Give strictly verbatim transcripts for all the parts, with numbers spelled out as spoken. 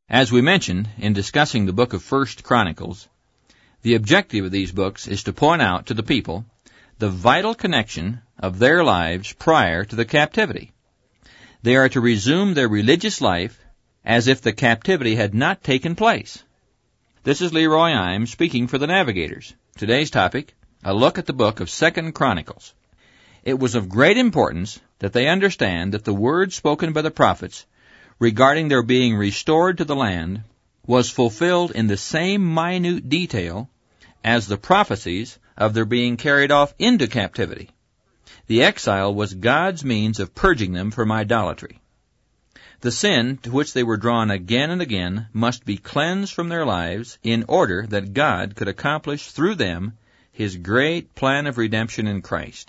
As we mentioned in discussing the book of First Chronicles, the objective of these books is to point out to the people the vital connection of their lives prior to the captivity. They are to resume their religious life as if the captivity had not taken place. This is Leroy Imes speaking for the Navigators. Today's topic, a look at the book of Second Chronicles. It was of great importance that they understand that the word spoken by the prophets regarding their being restored to the land was fulfilled in the same minute detail as the prophecies of their being carried off into captivity. The exile was God's means of purging them from idolatry. The sin to which they were drawn again and again must be cleansed from their lives in order that God could accomplish through them His great plan of redemption in Christ.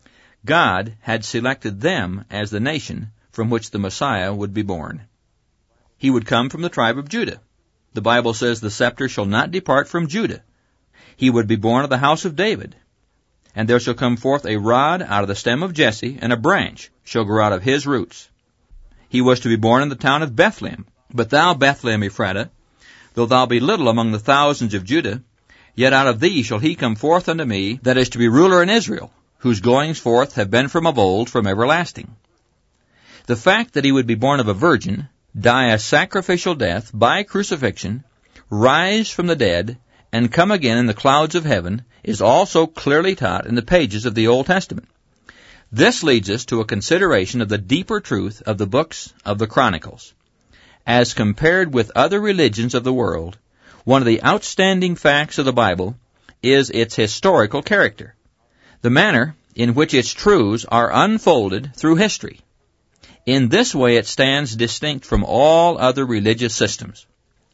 God had selected them as the nation from which the Messiah would be born. He would come from the tribe of Judah. The Bible says the scepter shall not depart from Judah. He would be born of the house of David. And there shall come forth a rod out of the stem of Jesse, and a branch shall grow out of his roots. He was to be born in the town of Bethlehem. But thou, Bethlehem Ephratah, though thou be little among the thousands of Judah, yet out of thee shall he come forth unto me that is to be ruler in Israel, whose goings forth have been from of old, from everlasting. The fact that he would be born of a virgin, die a sacrificial death by crucifixion, rise from the dead, and come again in the clouds of heaven is also clearly taught in the pages of the Old Testament. This leads us to a consideration of the deeper truth of the books of the Chronicles. As compared with other religions of the world, one of the outstanding facts of the Bible is its historical character, the manner in which its truths are unfolded through history. In this way it stands distinct from all other religious systems.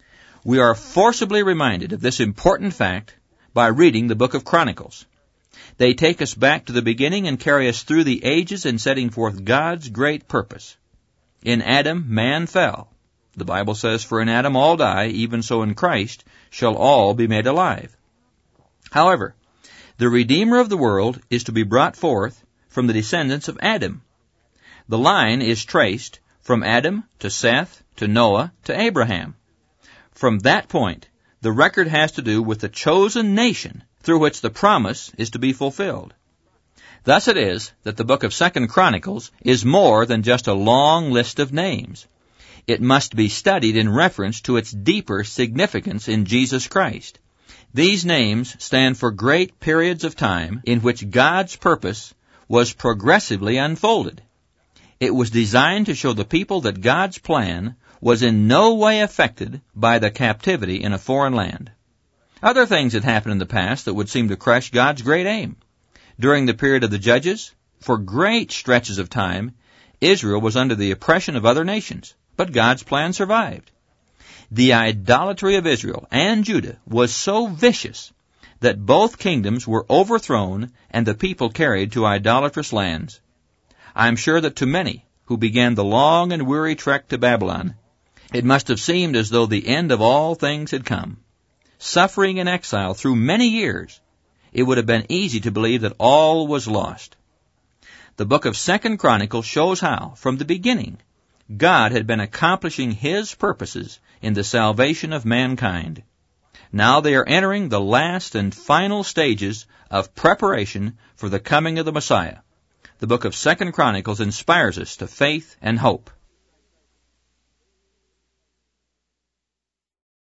We are forcibly reminded of this important fact by reading the book of Chronicles. They take us back to the beginning and carry us through the ages in setting forth God's great purpose. In Adam, man fell. The Bible says, for in Adam all die, even so in Christ shall all be made alive. However, the Redeemer of the world is to be brought forth from the descendants of Adam. The line is traced from Adam to Seth to Noah to Abraham. From that point, the record has to do with the chosen nation through which the promise is to be fulfilled. Thus it is that the book of Second Chronicles is more than just a long list of names. It must be studied in reference to its deeper significance in Jesus Christ. These names stand for great periods of time in which God's purpose was progressively unfolded. It was designed to show the people that God's plan was in no way affected by the captivity in a foreign land. Other things had happened in the past that would seem to crush God's great aim. During the period of the Judges, for great stretches of time, Israel was under the oppression of other nations, but God's plan survived. The idolatry of Israel and Judah was so vicious that both kingdoms were overthrown and the people carried to idolatrous lands. I am sure that to many who began the long and weary trek to Babylon, it must have seemed as though the end of all things had come. Suffering in exile through many years, it would have been easy to believe that all was lost. The book of Second Chronicles shows how, from the beginning, God had been accomplishing His purposes in the salvation of mankind. Now they are entering the last and final stages of preparation for the coming of the Messiah. The book of Second Chronicles inspires us to faith and hope.